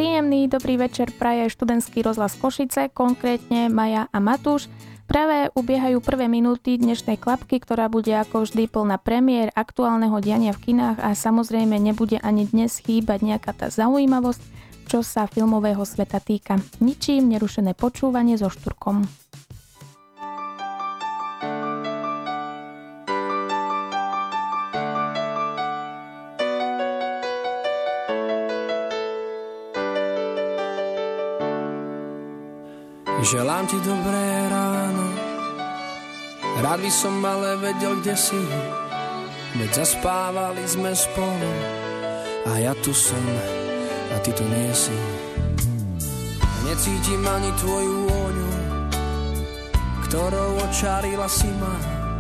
Príjemný dobrý večer praje študentský rozhlas Košice, konkrétne Maja a Matúš. Práve ubiehajú prvé minúty dnešnej klapky, ktorá bude ako vždy plná premiér, aktuálneho diania v kinách a samozrejme nebude ani dnes chýbať nejaká tá zaujímavosť, čo sa filmového sveta týka. Ničím nerušené počúvanie so Štúrkom. Želám ti dobré ráno, rád by som ale vedel, kde si, veď zaspávali sme spolu a ja tu som a ty tu nie si. Necítim ani tvoju vôňu, ktorou očarila si ma.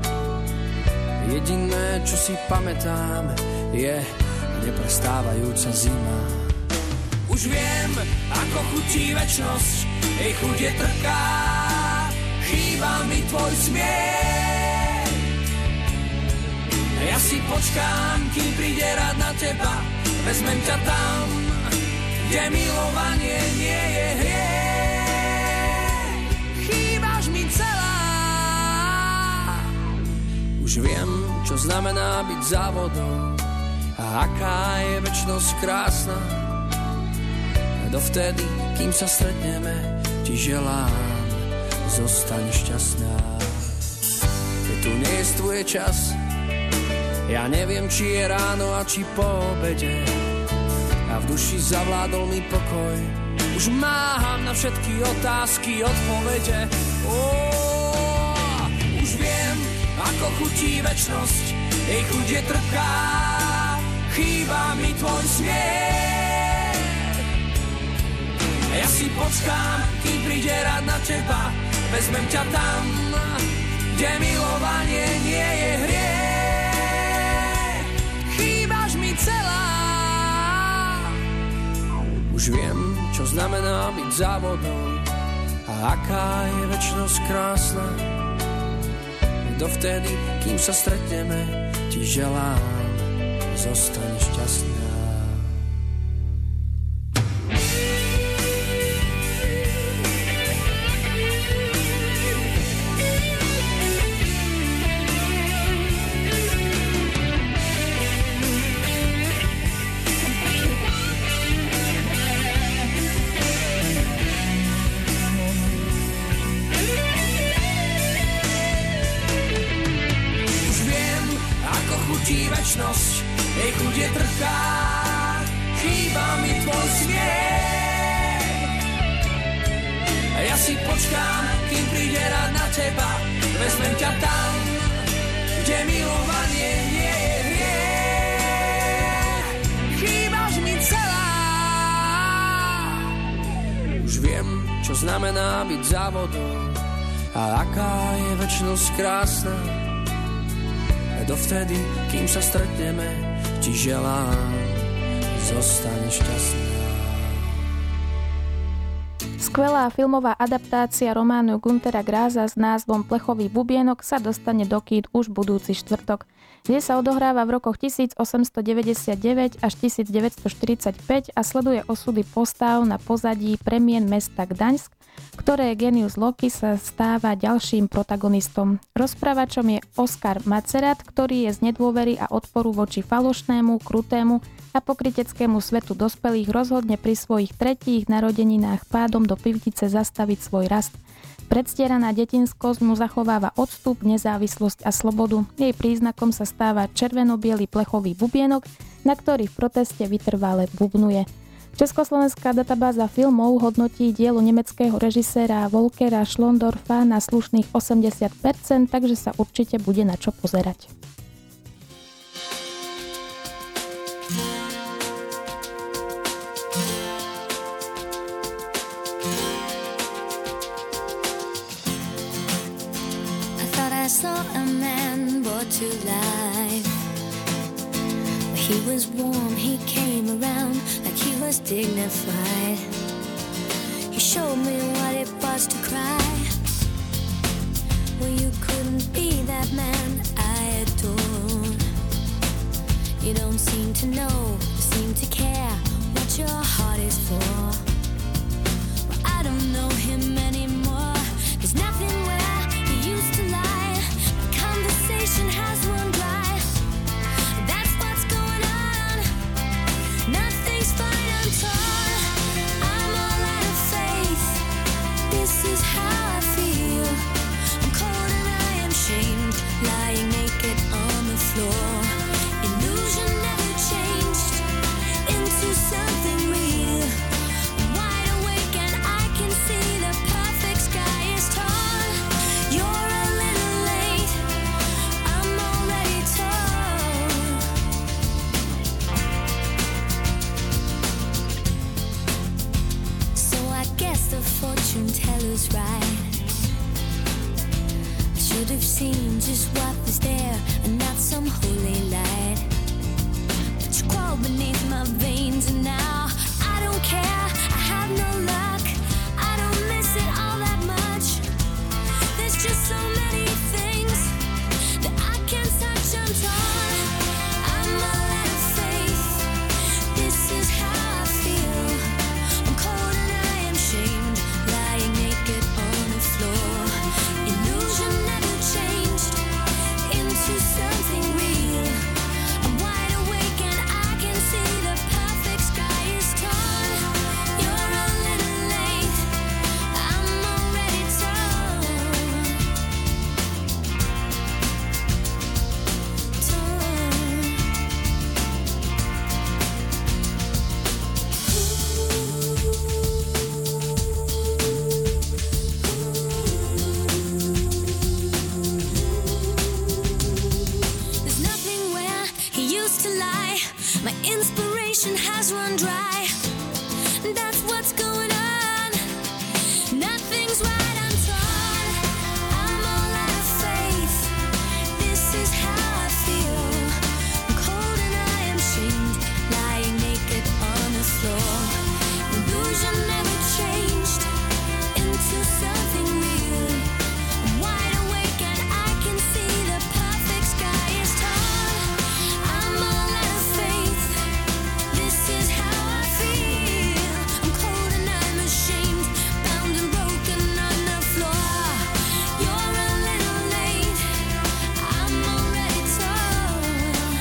Jediné, čo si pamätám, je neprestávajúca zima. Už viem, ako chutí večnosť, jej chuť je trpká, chýba mi tvoj smiech. Ja si počkám, kým príde rád na teba, vezmem ťa tam, kde milovanie nie je hriech. Chýbaš mi celá. Už viem, čo znamená byť závodou a aká je večnosť krásna. Dovtedy, kým sa stretneme, ti želám, zostaň šťastná. Keď tu nie je tvoj čas, ja neviem, či je ráno a či po obede, a v duši zavládol mi pokoj. Už máham na všetky otázky odpovede. Už viem, ako chutí večnosť, jej chuť je trpká, chýba mi tvoj smiech. Ja si počkám, kým príde rád na teba, vezmem ťa tam, kde milovanie nie je hriech. Chýbaš mi celá. Už viem, čo znamená byť závodou a aká je večnosť krásna. Dovtedy, kým sa stretneme, ti želám, zostaň šťastná. Jej chuť je trpká, chýba mi tvoj smiech. Ja si počkám, kým príde rád na teba, vezmem ťa tam, kde milovanie nie je hriech. Chýbaš mi celá. Už viem, čo znamená byť závodou a aká je večnosť krásna. Dovtedy, kým sa stretneme, ti želám, zostaň šťastná. Skvelá filmová adaptácia románu Günthera Grasa s názvom Plechový bubienok sa dostane do kín už budúci štvrtok, kde sa odohráva v rokoch 1899 až 1945 a sleduje osudy postáv na pozadí premien mesta Gdaňsk, ktoré Genius Loci sa stáva ďalším protagonistom. Rozprávačom je Oskar Macerat, ktorý je z nedôvery a odporu voči falošnému, krutému a pokryteckému svetu dospelých rozhodne pri svojich 3. narodeninách pádom do pivnice zastaviť svoj rast. Predstieraná detinskosť mu zachováva odstup, nezávislosť a slobodu. Jej príznakom sa stáva červeno-biely plechový bubienok, na ktorý v proteste vytrvale bubnuje. Československá databáza filmov hodnotí dielo nemeckého režiséra Volkera Schlöndorffa na slušných 80%, takže sa určite bude na čo pozerať. I thought I saw a man brought to life. He was warm, he came around like he was dignified. He showed me what it was to cry. Well, you couldn't be that man I adore. You don't seem to know, seem to care what your heart is for. know him anymore. There's nothing where he used to lie. The conversation has run dry. That's what's going on. Nothing's fine, I'm torn. I'm all out of faith. This is how I feel. I'm cold and I am shamed, lying naked on the floor. Illusion never changed into something real. I'm wide awake and I can see the perfect sky is torn. You're a little late, I'm already torn. So I guess the fortune teller's right. I should have seen just what was there and not some holy light. But you crawl beneath my veins and now I don't care, I have no luck. I don't miss it all that much. There's just so many things that I can't touch, I'm torn. I'm all out of faith. This is how I feel. I'm cold and I am shamed, lying naked on the floor. Illusion never changed into something real. I'm wide awake and I can see the perfect sky is torn. You're a little late, I'm already torn. There's nothing where he used to lie. My inspiration has run dry. That's what's going on. Nothing's right, I'm torn. I'm all out of faith. This is how I feel. I'm cold and I am shamed, lying naked on the floor. Illusion never changed into something real. I'm wide awake and I can see the perfect sky is torn. I'm all out of faith. This is how I feel. I'm cold and I'm ashamed, bound and broken on the floor. You're a little late, I'm already torn.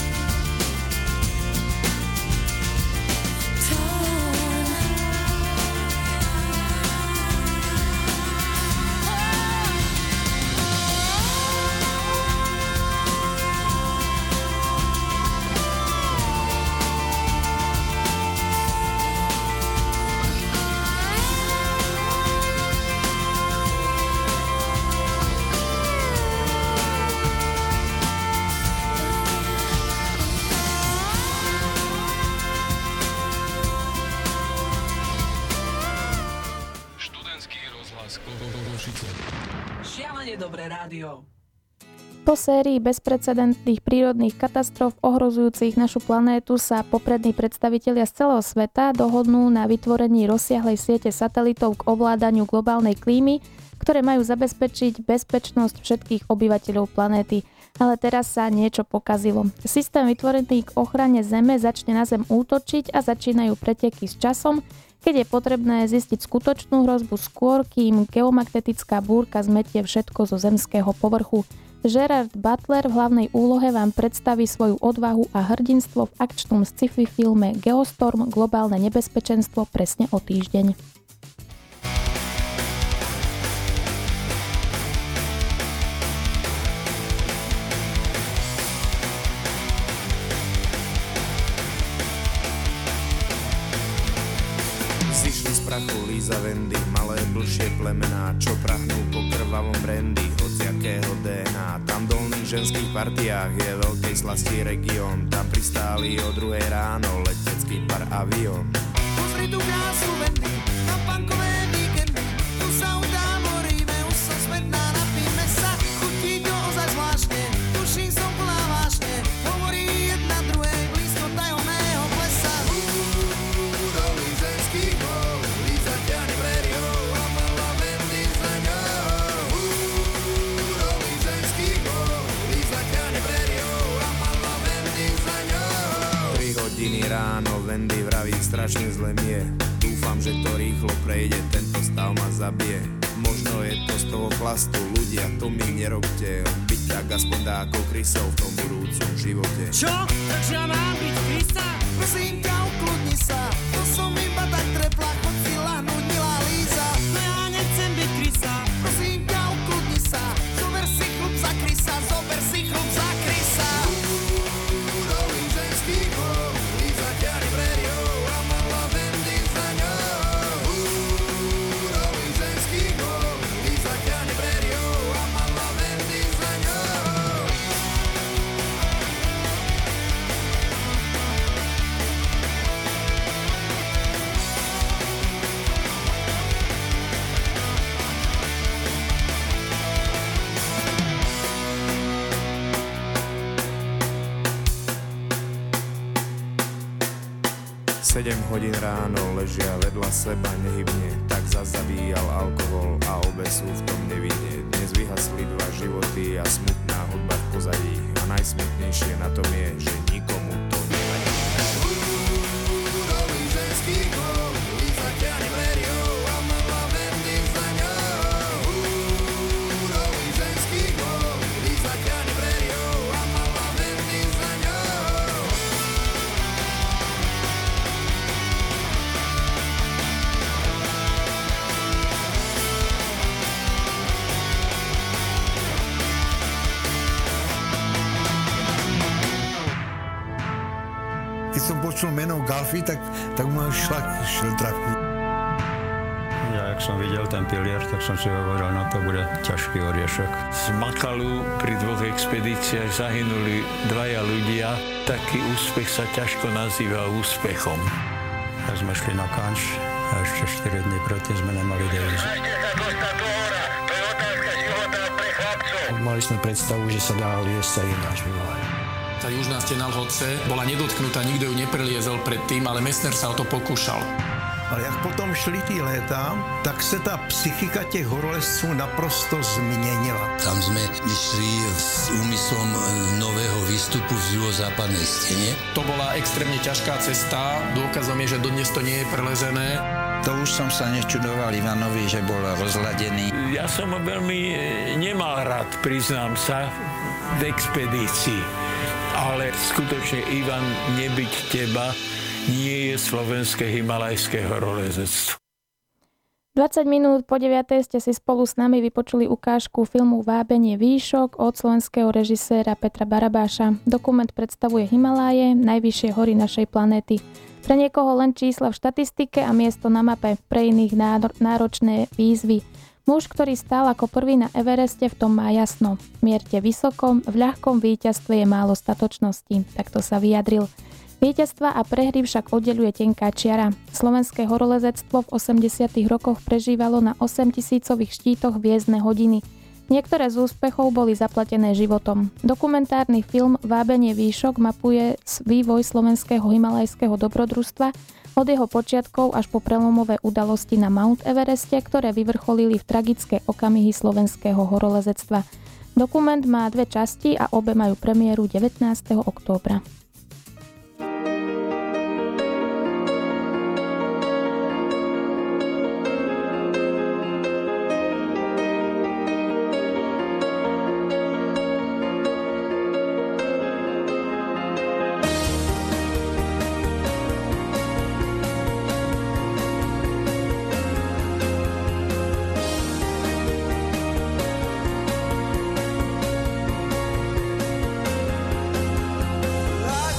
Študentský rozhlas Košice. Šialene dobré rádio. Po sérii bezprecedentných prírodných katastrof ohrozujúcich našu planétu sa poprední predstavitelia z celého sveta dohodnú na vytvorení rozsiahlej siete satelitov k ovládaniu globálnej klímy, ktoré majú zabezpečiť bezpečnosť všetkých obyvateľov planéty. Ale teraz sa niečo pokazilo. Systém vytvorený k ochrane Zeme začne na Zem útočiť a začínajú preteky s časom, keď je potrebné zistiť skutočnú hrozbu skôr, kým geomagnetická búrka zmetie všetko zo zemského povrchu. Gerard Butler v hlavnej úlohe vám predstaví svoju odvahu a hrdinstvo v akčnom sci-fi filme Geostorm – Globálne nebezpečenstvo presne o týždeň. Zišli z prachu Líza Wendy, malé blšie plemená, čo prahnú po krvavom brandy, hociakého DNA. Tam v dolných ženských partiách je veľkej slasti región, tam pristáli o 2 ráno letecký par avión. Pozri tu krásu Wendy, na punkové víkendy, tu sa utámoríme, už som smetná, napíme sa, chutí to ozaj zvláštne, tuším som plná vášne, hovorí jedna druhej blízko tajomného plesa. Do lízenských hol, Líza ťahne prériou a malá Wendy za ňou. Do lízenských hol, Líza ťahne prériou a malá Wendy za ňou. 3 hodiny hodiny ráno, Wendy vraví, strašne zle mi je. Dúfam, že to rýchlo prejde, tento stav ma zabije. Možno je to z toho chlastu, ľudia, to mi nerobte. Byť tak aspoň dá ako Krysov v tom budúcom živote. Čo? Takže ja mám byť Krysa? Prosím ťa, ukludni sa. To som iba tak trepla, choď si lahnúť, milá Líza. No ja nechcem byť Krysa. Prosím ťa, ukludni sa. Zober si chlup za Krysa, zober si chlup za Krysa. Rolím ženský hol, Líza ťari prerio, a mala Wendy za ňou. Rolím ženský hol, Líza ťari prerio, a mala Wendy za ňou. Sedem hodín ráno ležia vedľa seba nehybne, tak zabíjal alkohol a obe sú v tom nevinne. Dnes vyhasli dva životy a smutná hudba v pozadí. A najsmutnejšie na tom je, že nikomu to nevadí. Rolím ženský hol, Líza ťari prerio, a mala Wendy za ňou. Rolím ženský hol, Líza ťari prerio, a mala Wendy za ňou. Keď som počul meno Galfi, tak ma šel trafky. Ja, jak som videl ten pilier, tak som si hovoril, no to bude ťažký oriešok. Z Makalu pri 2 expedíciách zahynuli 2 ľudia. Taký úspech sa ťažko nazýva úspechom. Tak sme šli na Kanč a ešte 4 dní predtým sme nemali devízu. Mali sme predstavu, že sa dá liesť aj ináč. Tá južná stena Lhotce bola nedotknutá, nikto ju nepreliezol predtým, ale Messner sa o to pokúšal. Ale jak potom šli tí léta, tak se ta psychika těch horolezců naprosto změnila. Tam sme išli s úmyslom nového výstupu v juhozápadnej stene. To bola extrémne ťažká cesta, dôkazom je, že dodnes to nie je prelezené. To už som sa nečudoval Ivanovi, že bol rozladený. Ja som ho veľmi nemal rád, priznám sa, v expedícii. Ale skutočne, Ivan, nebyť teba, nie je slovenské himalajské horolezectvo. 20 minút po 9. ste si spolu s nami vypočuli ukážku filmu Vábenie výšok od slovenského režiséra Petra Barabáša. Dokument predstavuje Himaláje, najvyššie hory našej planéty. Pre niekoho len čísla v štatistike a miesto na mape, pre iných náročné výzvy. Muž, ktorý stál ako prvý na Evereste, v tom má jasno. Mierte vysoko, v ľahkom víťazstve je málo statočnosti. Takto sa vyjadril. Víťazstva a prehry však oddeľuje tenká čiara. Slovenské horolezectvo v 80. rokoch prežívalo na 8000-ových štítoch hviezdne hodiny. Niektoré z úspechov boli zaplatené životom. Dokumentárny film Vábenie výšok mapuje vývoj slovenského himalajského dobrodružstva od jeho počiatkov až po prelomové udalosti na Mount Evereste, ktoré vyvrcholili v tragické okamihy slovenského horolezectva. Dokument má 2 časti a obe majú premiéru 19. októbra. Like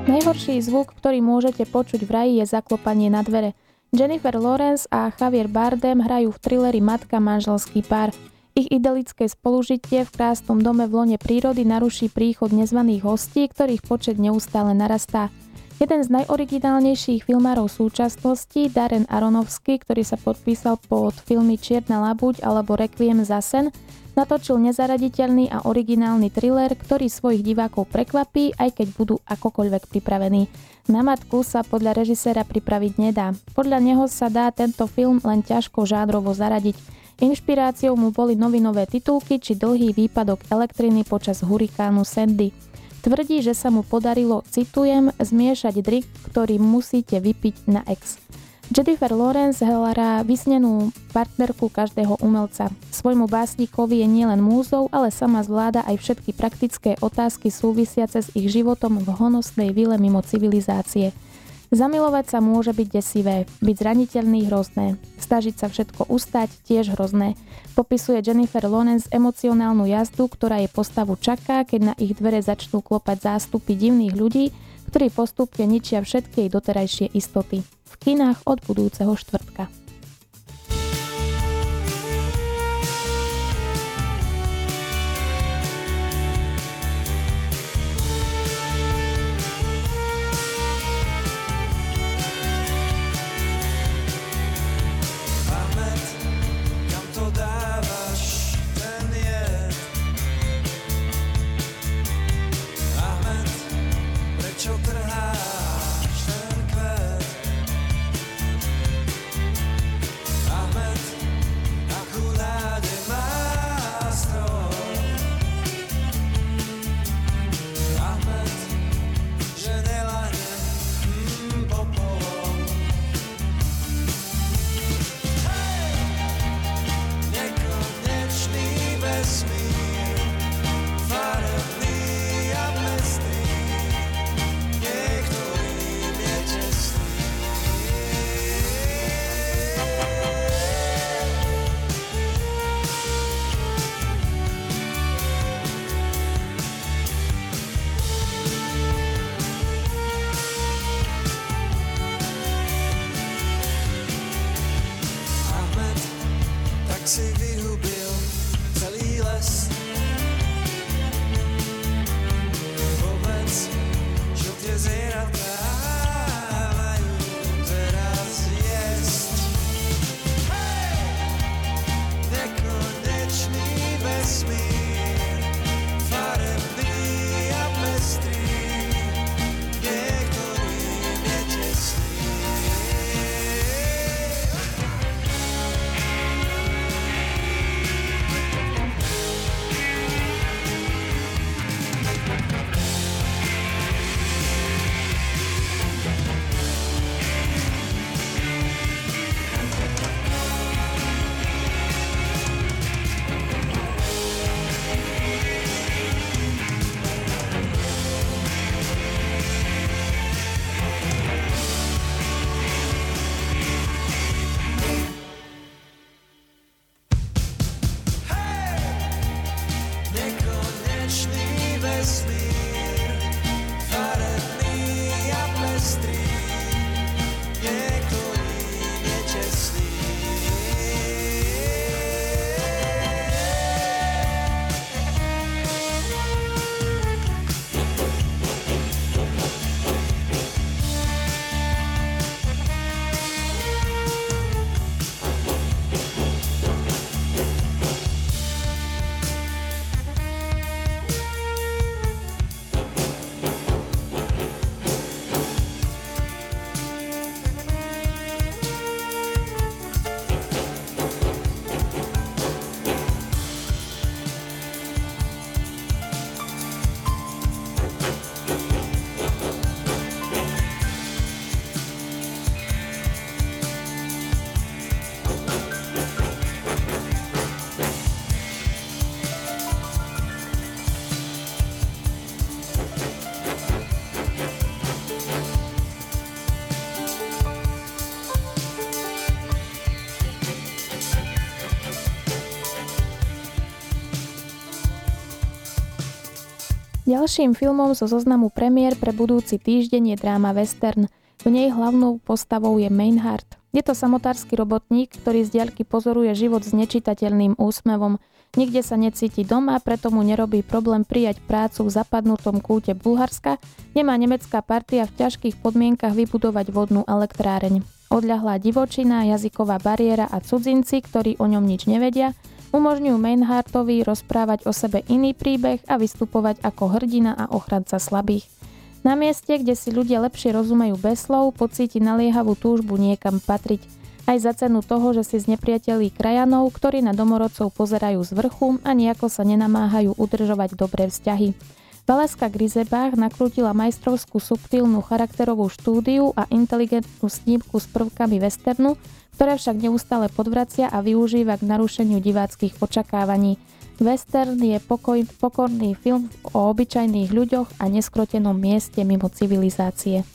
Najhorší zvuk, ktorý môžete počuť v raji, je zaklopanie na dvere. Jennifer Lawrence a Javier Bardem hrajú v thrilleri Matka manželský pár. Ich idylické spolužitie v krásnom dome v lone prírody naruší príchod nezvaných hostí, ktorých počet neustále narastá. Jeden z najoriginálnejších filmárov súčasnosti, Darren Aronofsky, ktorý sa podpísal pod filmy Čierna labuť alebo Requiem za sen, natočil nezaraditeľný a originálny thriller, ktorý svojich divákov prekvapí, aj keď budú akokoľvek pripravení. Na matku sa podľa režiséra pripraviť nedá. Podľa neho sa dá tento film len ťažko žánrovo zaradiť. Inšpiráciou mu boli novinové titulky či dlhý výpadok elektriny počas hurikánu Sandy. Tvrdí, že sa mu podarilo, citujem, zmiešať drink, ktorý musíte vypiť na ex. Jennifer Lawrence hrá vysnenú partnerku každého umelca. Svojmu básnikovi je nielen múzou, ale sama zvláda aj všetky praktické otázky súvisiace s ich životom v honosnej vile mimo civilizácie. Zamilovať sa môže byť desivé, byť zraniteľný hrozné, snažiť sa všetko ustať tiež hrozné. Popisuje Jennifer Lawrence emocionálnu jazdu, ktorá jej postavu čaká, keď na ich dvere začnú klopať zástupy divných ľudí, ktorí postupne ničia všetky jej doterajšie istoty. V kinách od budúceho štvrtka. Ďalším filmom zo zoznamu premiér pre budúci týždeň je dráma western. V nej hlavnou postavou je Meinhard. Je to samotársky robotník, ktorý z diaľky pozoruje život s nečitateľným úsmevom. Nikde sa necíti doma, preto mu nerobí problém prijať prácu v zapadnutom kúte Bulharska, nemá nemecká partia v ťažkých podmienkach vybudovať vodnú elektráreň. Odľahlá divočina, jazyková bariéra a cudzinci, ktorí o ňom nič nevedia, umožňujú Meinhardovi rozprávať o sebe iný príbeh a vystupovať ako hrdina a ochranca slabých. Na mieste, kde si ľudia lepšie rozumejú bez slov, pocíti naliehavú túžbu niekam patriť. Aj za cenu toho, že si znepriatelí krajanov, ktorí na domorodcov pozerajú z vrchu a nejako sa nenamáhajú udržovať dobré vzťahy. Valeska Grisebach nakrútila majstrovskú subtilnú charakterovú štúdiu a inteligentnú snímku s prvkami westernu, ktoré však neustále podvracia a využíva k narušeniu diváckych očakávaní. Western je pokorný film o obyčajných ľuďoch a neskrotenom mieste mimo civilizácie.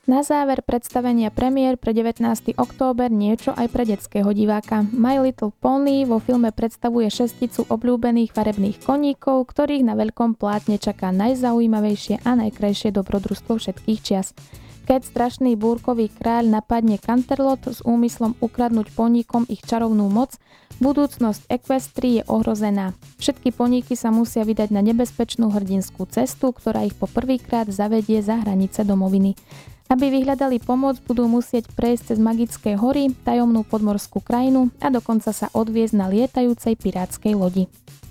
Na záver predstavenia premiér pre 19. október niečo aj pre detského diváka. My Little Pony vo filme predstavuje šesticu obľúbených farebných koníkov, ktorých na veľkom plátne čaká najzaujímavejšie a najkrajšie dobrodružstvo všetkých čias. Keď strašný búrkový kráľ napadne Canterlot s úmyslom ukradnúť poníkom ich čarovnú moc, budúcnosť Equestrii je ohrozená. Všetky poníky sa musia vydať na nebezpečnú hrdinskú cestu, ktorá ich po prvýkrát zavedie za hranice domoviny. Aby vyhľadali pomoc, budú musieť prejsť cez magické hory, tajomnú podmorskú krajinu a dokonca sa odviezť na lietajúcej pirátskej lodi.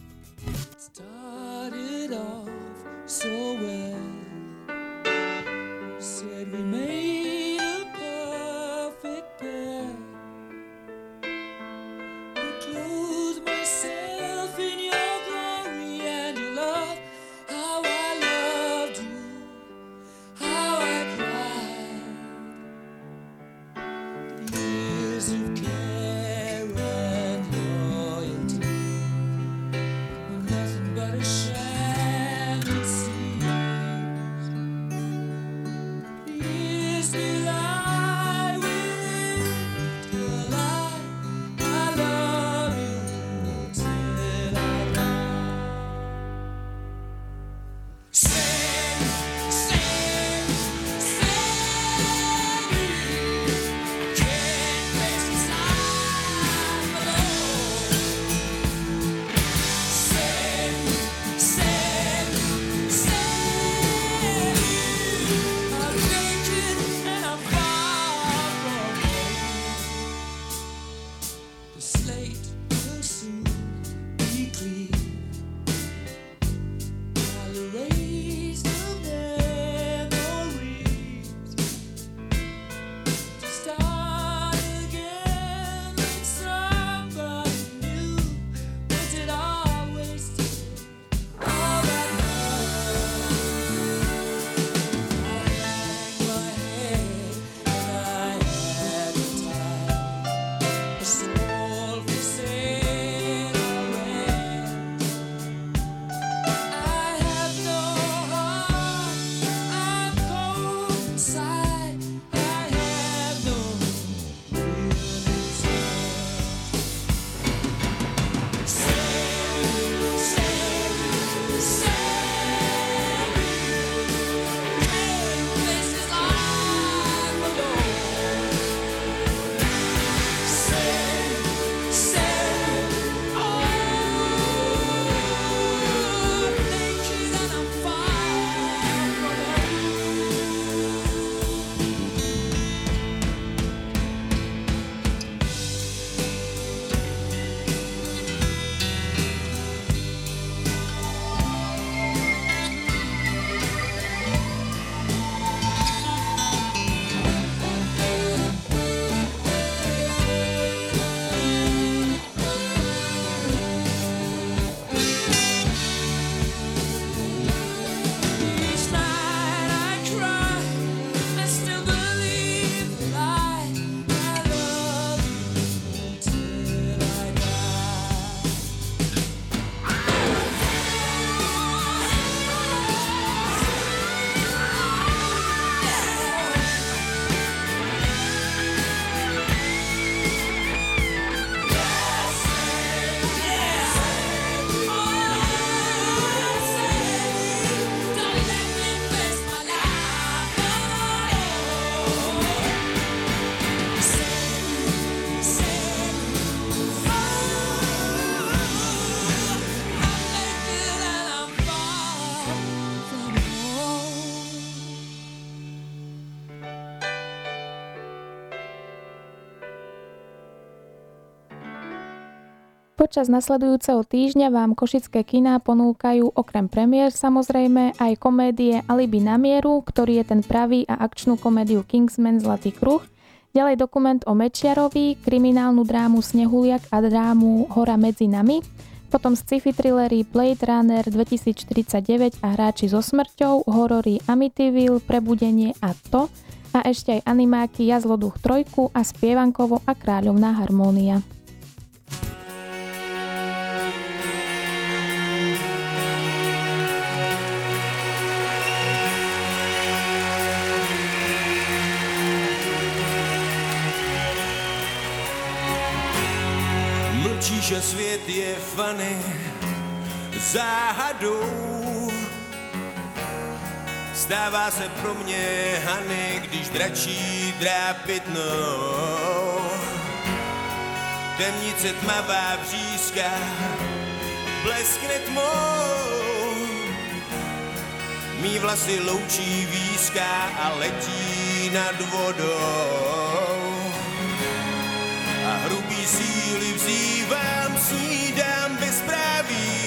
Počas nasledujúceho týždňa vám košické kiná ponúkajú okrem premiér samozrejme aj komédie Alibi na mieru, ktorý je ten pravý, a akčnú komédiu Kingsman Zlatý kruh, ďalej dokument o Mečiarovi, kriminálnu drámu Snehuliak a drámu Hora medzi nami, potom sci-fi thrillery Blade Runner 2049 a Hráči so smrťou, horory Amityville, Prebudenie a to, a ešte aj animáky Jazloduch 3 a Spievankovo a Kráľovná harmónia. Mlčíš a svět je fany záhadou. Stává se pro mě Hany, když dračí drápit mnou. Temnice tmavá břízka bleskne tmou. Mí vlasy loučí výzka a letí nad vodou. A hrubý síly vzývám, snídám bezpráví.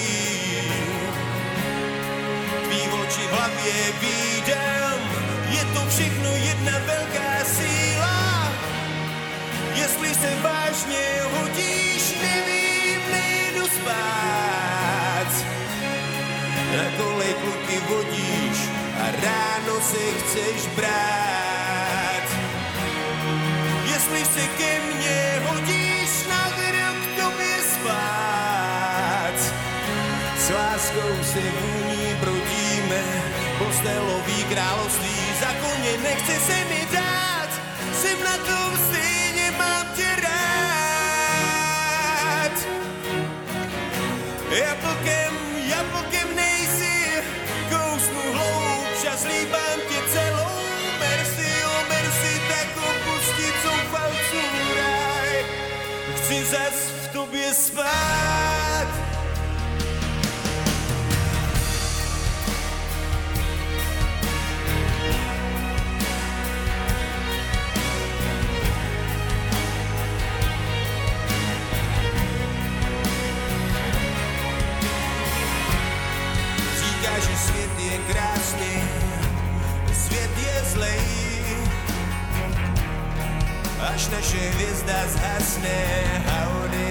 Tvý oči v hlavě vídám, je to všechno jedna velká síla. Jestli se vážně hodíš, nevím, nejdu spát. Na kolej kluky vodíš a ráno se chceš brát. Jestli se ke mně hodíš, na krok tobě spát. S láskou se vůní brodíme, postelový království, za koně nechce se mi dát. Jsem na tom stejně, mám tě rád. Jablkem nejsi, kousnu hloubš a slíbám tě celou. Merci, tak opustit zoufalců ráj. Chci zas v tobě spát. Že svět je krásný, svět je zlej. Až naše hvězda zhasne, howdy,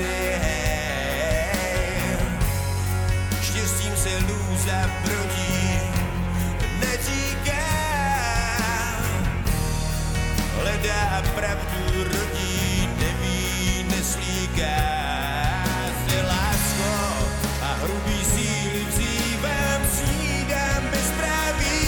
hey. Štěstím se lůza brodí, neříká. Hledá pravdu, rodí, neví, neslíká. Zde lásko a hrubý síly vzývám, snídám bezpráví.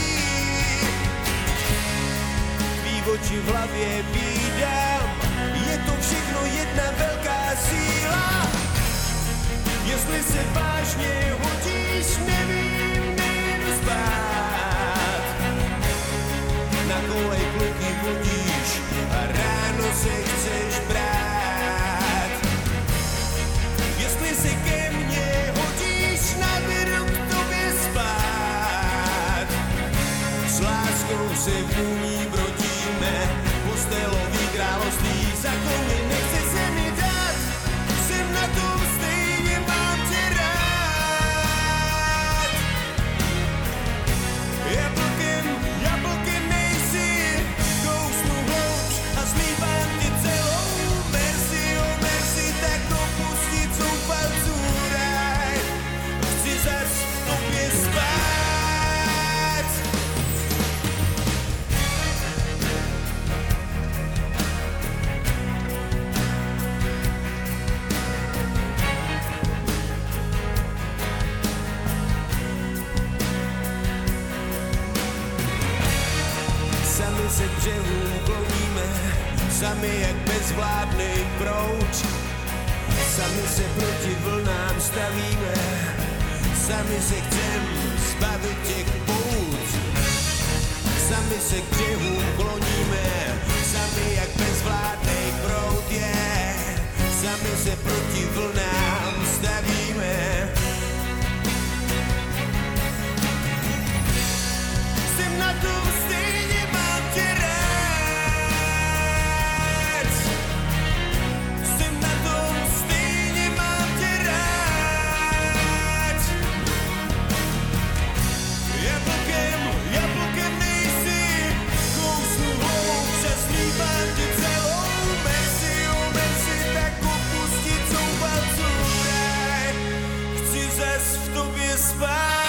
Tvý oči v hlavě vídám, je to všechno jedna velká síla. Jestli se vážně hodíš, nevím, nejdu spát. Na kolej kluky vodíš a ráno se chceš brát. Jestli se ke mně hodíš, na krok tobě spát. S láskou se vůní brodíme, postelový království, za koně nechce se mi dát. Jsem na tom stejně, mám tě rád. Jablkem nejsi, kousnu hloubš a slíbám ti celou. Merci, tak opustit zoufalců ráj. Chci zas v tobě spát. Sami se k břehům kloníme, sami jak bezvládnej proud. Sami se proti vlnám stavíme, sami se chcem zbavit těch pout. Sami se k břehům kloníme, sami jak bezvládnej proud je. Sami se proti vlnám stavíme. Jsem na tom stejně, mám tě rád. Jsem na tom stejně, mám tě rád. Jablkem nejsi, kousnu hloubš a slíbám tě celou. Merci, tak opustit zoufalců ráj. Chci zas v tobě spát.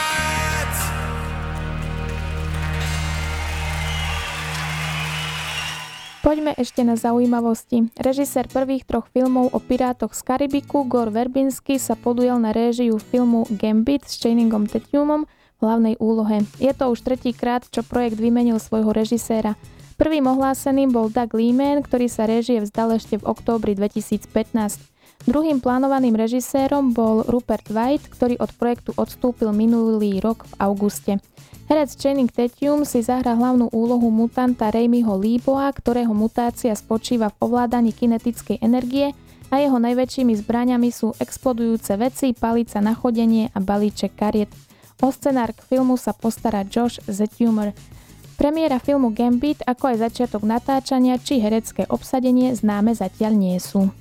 Poďme ešte na zaujímavosti. Režisér prvých 3 filmov o pirátoch z Karibiku, Gore Verbinski, sa podujal na réžiu filmu Gambit s Channingom Tatumom v hlavnej úlohe. Je to už 3. krát, čo projekt vymenil svojho režiséra. Prvým ohláseným bol Doug Liman, ktorý sa réžie vzdal ešte v októbri 2015. Druhým plánovaným režisérom bol Rupert White, ktorý od projektu odstúpil minulý rok v auguste. Herec Channing Tatum si zahrá hlavnú úlohu mutanta Raimiho Leeboa, ktorého mutácia spočíva v ovládaní kinetickej energie a jeho najväčšími zbraňami sú explodujúce veci, palica na chodenie a balíček kariet. O scenár k filmu sa postará Josh Zetumer. Premiéra filmu Gambit, ako aj začiatok natáčania či herecké obsadenie známe zatiaľ nie sú.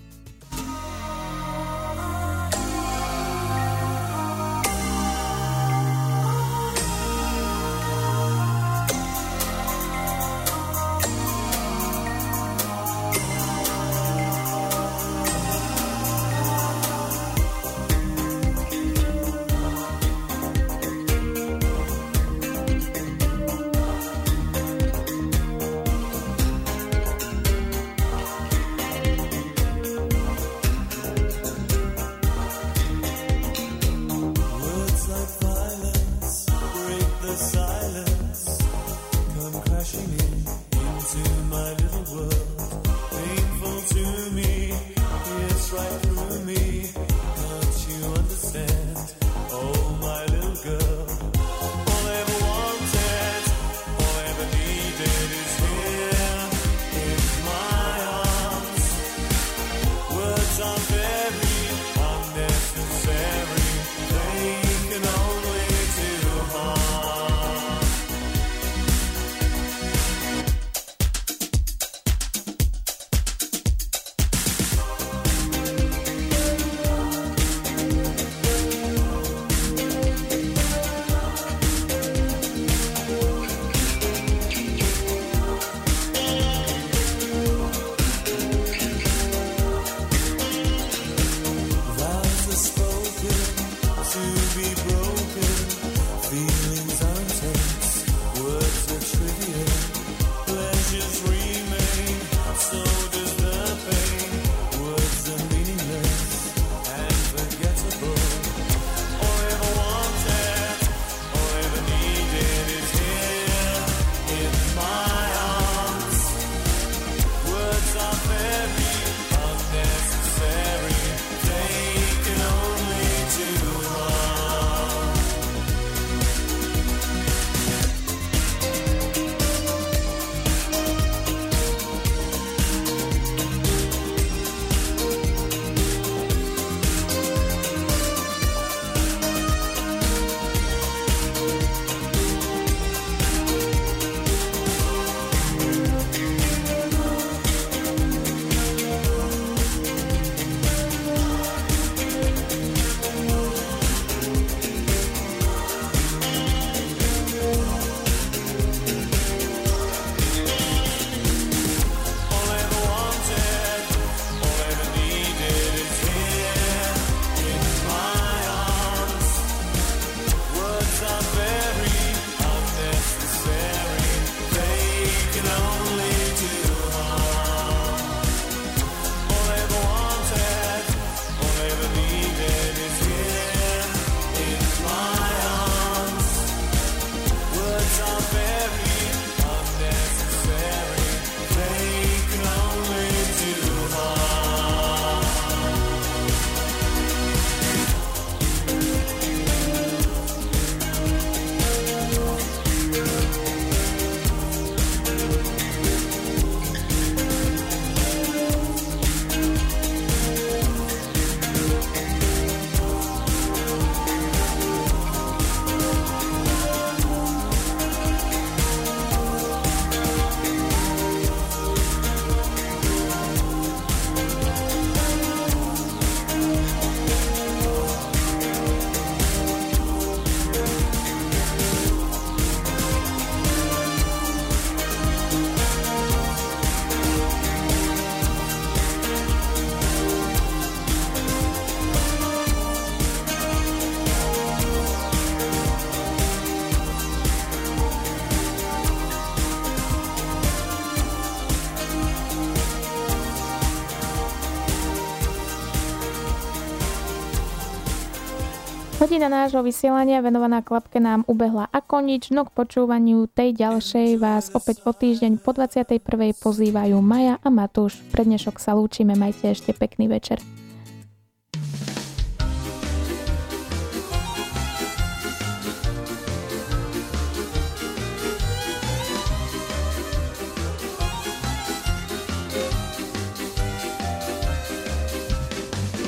Hodina nášho vysielania venovaná klapke nám ubehla ako nič, no k počúvaniu tej ďalšej vás opäť o týždeň po 21. pozývajú Maja a Matúš. Pre dnešok sa lúčime, majte ešte pekný večer.